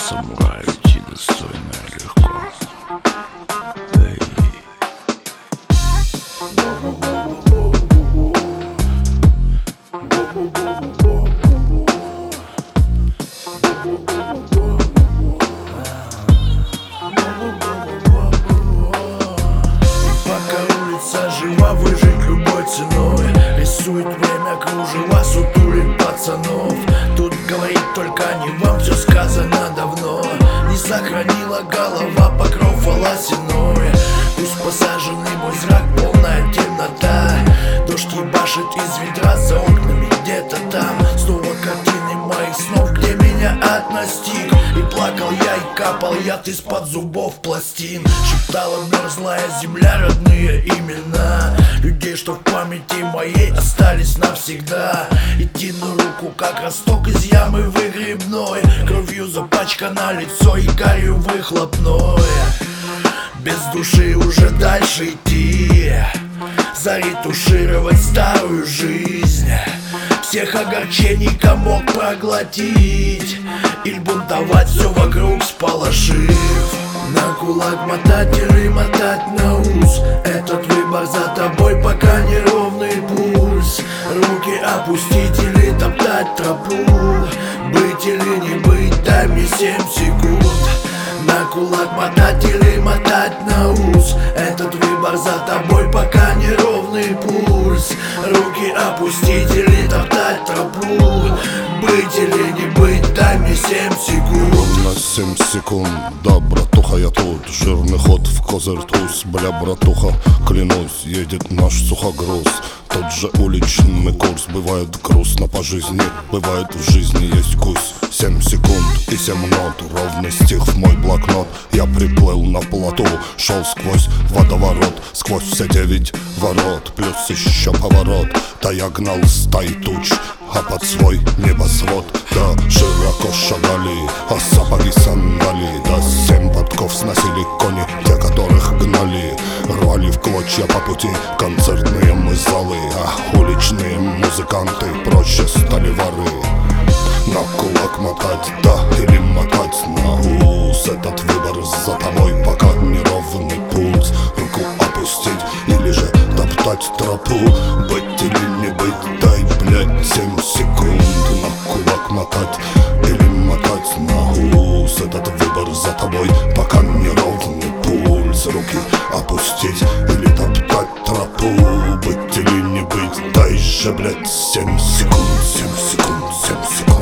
самураю идти достойно и легко. Эй. Пока улица жива, выжить любой ценой. Рисует время кружева сутулит пацанов. Тут говорить только не вам, все сказано давно. Не сохранила голова покров волосяной. Пусть посаженный мой зрак, полная темнота. Дождь ебашит из ведра за окнами где-то там. Снова картины моих снов, где меня ад настиг. И плакал я, и капал яд из-под зубов пластин. Шептала мерзлая земля родные имена людей, что в памяти моей остались навсегда. Идти на руку, как росток из ямы выгребной. Кровью запачкано лицо и гарью выхлопной. Без души уже дальше идти, заретушировать старую жизнь. Всех огорчений комок проглотить или бунтовать все вокруг сполошив. На кулак мотать или мотать на ус. Этот выбор за тобой, пока неровный пульс. Руки опустить или топтать тропу. Быть или не быть, дай мне 7 секунд. На кулак мотать или мотать на ус. Этот выбор за тобой, пока неровный пульс. Руки опустить или топтать тропу. Быть или не быть, дай мне 7 секунд. На 7 секунд, да, братуха, я тут. Жирный ход в козырь туз. Бля, братуха, клянусь, едет наш сухогруз. Тот же уличный курс. Бывает грустно по жизни, бывает в жизни есть гусь. 7 секунд и 7 нот, ровно стих в мой блокнот. Я приплыл на плоту, шел сквозь водоворот, сквозь все 9 ворот, плюс еще поворот. Да я гнал стаи туч, а под свой небосвод. Да широко шагали, а сапоги сандали. Да 7 подков сносили кони, те, которых гнали. Рвали в клочья по пути концертные мы залы. А уличные музыканты проще стали воры. На кулак мотать, да, или мотать на ус. Этот выбор за тобой, пока неровный пульс. Руку опустить или же топтать тропу. Быть или не быть, дай, блядь, 7 секунд. На кулак мотать или мотать на ус. Этот выбор за тобой, пока неровный пульс. Руки опустить или топтать тропу. Быть или не быть, дай же, блядь, 7 секунд, 7 секунд, 7 секунд.